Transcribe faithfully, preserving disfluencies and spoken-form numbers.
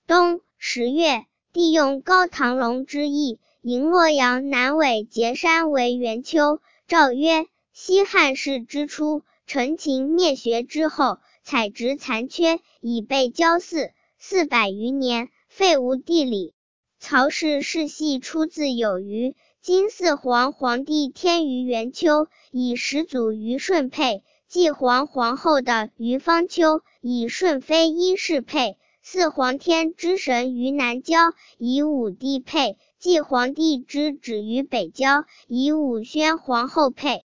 冬十月，帝用高唐龙之意，迎洛阳南纬节山为元丘。诏曰：西汉室之初，陈秦灭学之后，采植残缺，以备郊祀，四百余年，废无地理。曹氏世系出自有余。今四皇皇帝天于元丘，以始祖于顺配；继皇皇后的于方丘，以顺妃伊氏配；四皇天之神于南郊，以武帝配；继皇帝之旨于北郊，以武宣皇后配。